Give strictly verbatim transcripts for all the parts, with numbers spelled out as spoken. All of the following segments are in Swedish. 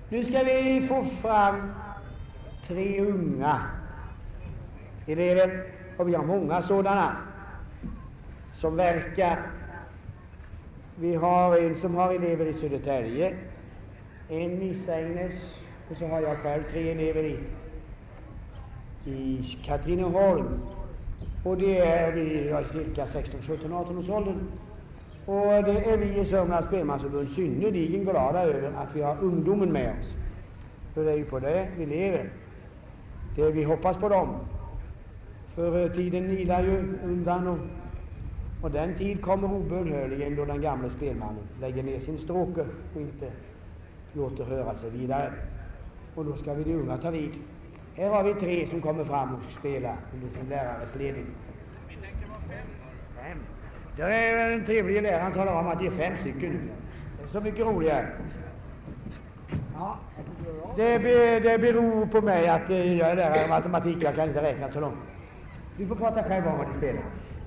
Nu ska vi få fram tre unga elever, och vi har många sådana som verkar. Vi har en som har elever i Södertälje, en i Strängnäs, och så har jag själv tre elever i, i Katrineholm. Och det är vi är cirka sexton, sjutton, arton års åldern. Och det är vi i Sörmlands Spelmansförbund synnerligen glada över att vi har ungdomen med oss. För det är ju på det vi lever. Det vi hoppas på dem. För tiden ilar ju undan, och, och den tid kommer obönhörligen då den gamla spelmannen lägger ner sin stråke och inte låter höra sig vidare. Och då ska vi de unga ta vid. Här har vi tre som kommer fram och spelar under sin lärares ledning. Fem. Det är en trevlig lärare, han talar om att det är fem stycken nu. Det är så mycket roligare. Ja. Det, be, det beror på mig att jag är lärare i matematik, jag kan inte räkna så långt. Du får prata själv om vad de spelar.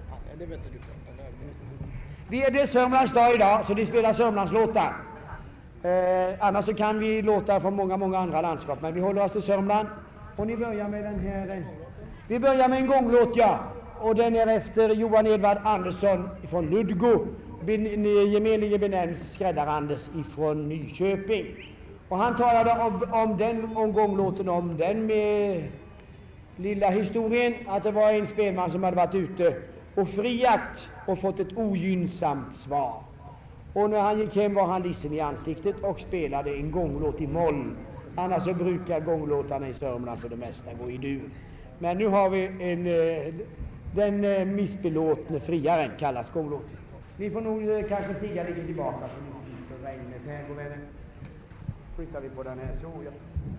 Vi är det Sörmlands dag idag, så de spelar Sörmlands låtar. Eh, annars så kan vi låta från många, många andra landskap, men vi håller oss till Sörmland. Och ni börjar med den här. Vi börjar med en gånglåt, ja. Och den är efter Johan Edvard Andersson från Ludgo, gemenligen benämns Skräddar-Anders ifrån Nyköping. Och han talade om, om den om gånglåten, om den med lilla historien, att det var en spelman som hade varit ute och friat och fått ett ogynnsamt svar. Och när han gick hem var han ledsen i ansiktet och spelade en gånglåt i moll. Annars så brukar gånglåtarna i Sörmland för det mesta gå i dur. Men nu har vi en, den missbelåtne friaren kallas gånglåt. Vi får nog kanske stiga lite tillbaka för regnet här, gå vänner. Flyttar vi på den här så, ja.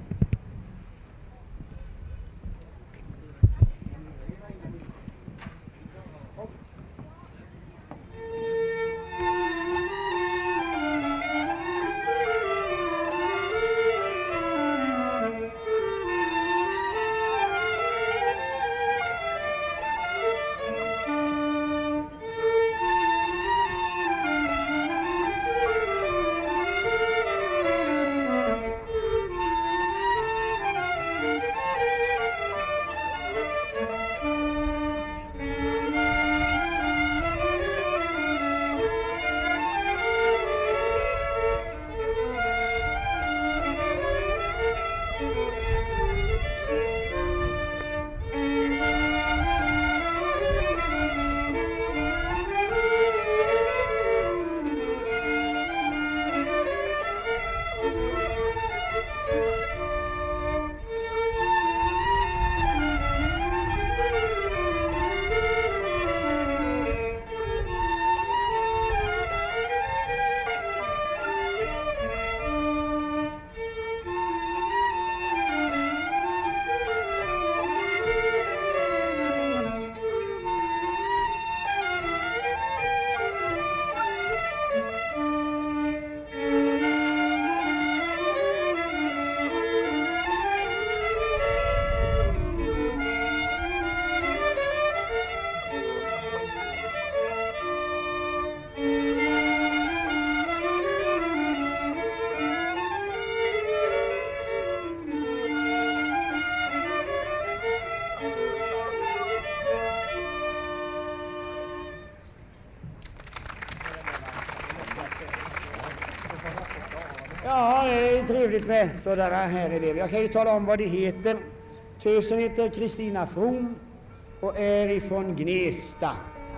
Ja, det är trevligt med sådana här elever. Jag kan ju tala om vad de heter. Tösen heter Kristina From och är ifrån Gnesta.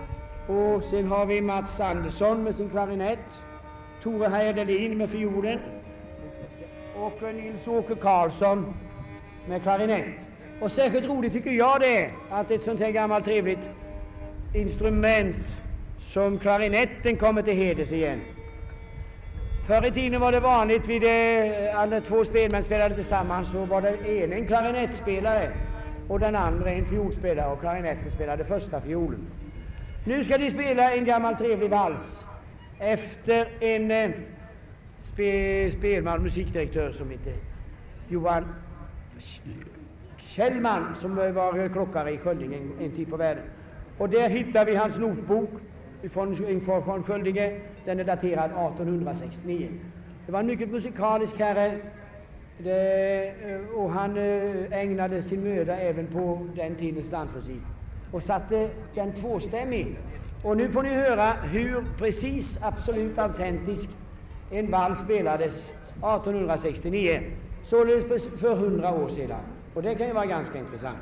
Och sen har vi Mats Andersson med sin klarinett, Tore Heidelin med fiolen och Nils-Åke Karlsson med klarinett. Och särskilt roligt tycker jag det är att ett sånt här gammalt trevligt instrument som klarinetten kommer till heders igen. Förr i tiden var det vanligt vid det, alla två spelmän spelade tillsammans, så var det en, en klarinettspelare och den andra en fiolspelare, och klarinetten spelade första fiolen. Nu ska de spela en gammal trevlig vals efter en eh, spe, spelman, musikdirektör som heter Johan Kjellman, som var klockare i Sköllinge en, en tid på världen. Och där hittar vi hans notbok från, från Sköllinge. Den är daterad arton sextionio. Det var en mycket musikalisk herre Det, och han ägnade sin möda även på den tidens dansmusik och satte den tvåstämmig. Och nu får ni höra hur precis, absolut autentiskt en vals spelades arton sextionio, således för hundra år sedan. Och det kan ju vara ganska intressant.